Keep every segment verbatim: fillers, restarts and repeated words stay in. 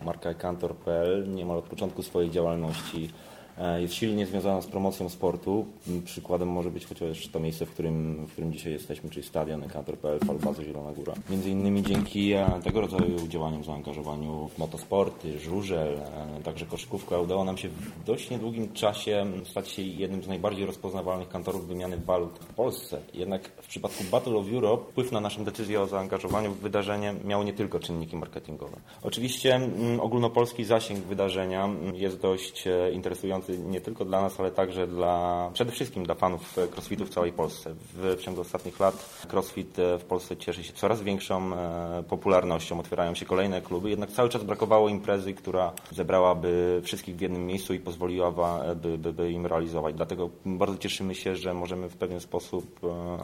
marka ekantor kropka pe el niemal od początku swojej działalności jest silnie związana z promocją sportu. Przykładem może być chociaż to miejsce, w którym, w którym dzisiaj jesteśmy, czyli stadion ekantor kropka pe el, Falbazy Zielona Góra. Między innymi dzięki tego rodzaju działaniom, zaangażowaniu w motosporty, żużel, także koszykówkę, udało nam się w dość niedługim czasie stać się jednym z najbardziej rozpoznawalnych kantorów wymiany walut w Polsce. Jednak w przypadku Battle of Europe wpływ na naszą decyzję o zaangażowaniu w wydarzenie miało nie tylko czynniki marketingowe. Oczywiście m, ogólnopolski zasięg wydarzenia jest dość interesujący nie tylko dla nas, ale także dla, przede wszystkim dla fanów crossfitu w całej Polsce. W, w ciągu ostatnich lat crossfit w Polsce cieszy się coraz większą e, popularnością, otwierają się kolejne kluby, jednak cały czas brakowało imprezy, która zebrałaby wszystkich w jednym miejscu i pozwoliła by, by, by im realizować. Dlatego bardzo cieszymy się, że możemy w pewien sposób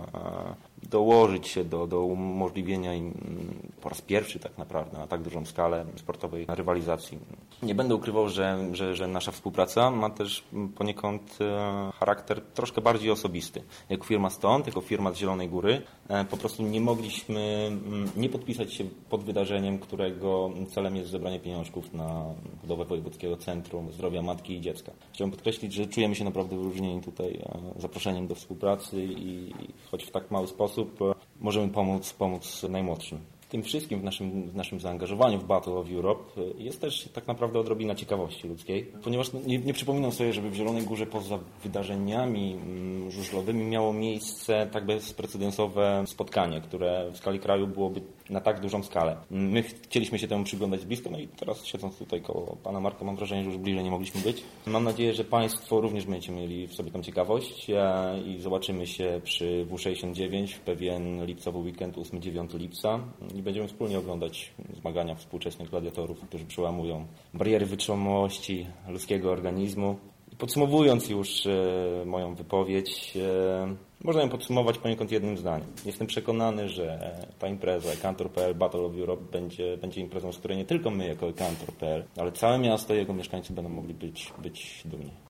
e, dołożyć się do, do umożliwienia im po raz pierwszy tak naprawdę na tak dużą skalę sportowej rywalizacji. Nie będę ukrywał, że, że, że nasza współpraca ma też poniekąd charakter troszkę bardziej osobisty. Jako firma stąd, jako firma z Zielonej Góry po prostu nie mogliśmy nie podpisać się pod wydarzeniem, którego celem jest zebranie pieniążków na budowę Wojewódzkiego Centrum Zdrowia Matki i Dziecka. Chciałbym podkreślić, że czujemy się naprawdę wyróżnieni tutaj zaproszeniem do współpracy i choć w tak mały sposób możemy pomóc, pomóc najmłodszym. W tym wszystkim, w naszym, w naszym zaangażowaniu w Battle of Europe jest też tak naprawdę odrobina ciekawości ludzkiej, ponieważ nie, nie przypominam sobie, żeby w Zielonej Górze poza wydarzeniami żużlowymi miało miejsce tak bezprecedensowe spotkanie, które w skali kraju byłoby na tak dużą skalę. My chcieliśmy się temu przyglądać z bliska, no i teraz siedząc tutaj koło pana Marka mam wrażenie, że już bliżej nie mogliśmy być. Mam nadzieję, że Państwo również będziecie mieli w sobie tą ciekawość i zobaczymy się przy W sześćdziesiąt dziewięć w pewien lipcowy weekend ósmego dziewiątego lipca. I będziemy wspólnie oglądać zmagania współczesnych gladiatorów, którzy przełamują bariery wytrzymałości ludzkiego organizmu. I podsumowując już e, moją wypowiedź, e, można ją podsumować poniekąd jednym zdaniem. Jestem przekonany, że ta impreza ekantor kropka pe el Battle of Europe będzie, będzie imprezą, z której nie tylko my jako ekantor kropka pe el, ale całe miasto i jego mieszkańcy będą mogli być, być dumni.